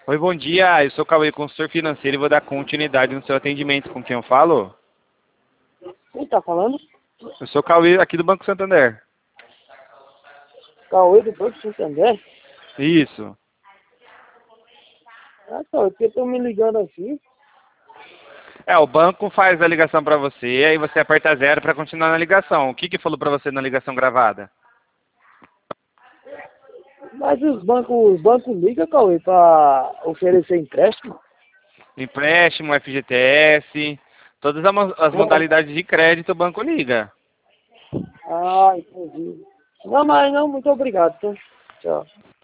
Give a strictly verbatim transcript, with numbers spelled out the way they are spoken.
Oi, bom dia. Eu sou o Cauê, consultor financeiro, e vou dar continuidade no seu atendimento. Com quem eu falo? Quem tá falando? Eu sou o Cauê, aqui do Banco Santander. Cauê do Banco Santander? Isso. Ah, Cauê, porque estão me ligando assim. É, o banco faz a ligação para você, aí você aperta zero para continuar na ligação. O que que falou para você na ligação gravada? Mas os bancos, os bancos ligam, Cauê, pra oferecer empréstimo? Empréstimo, F G T S, todas as mo- as modalidades de crédito o banco liga. Ah, entendi. Não, mas não, muito obrigado, tá? Tchau.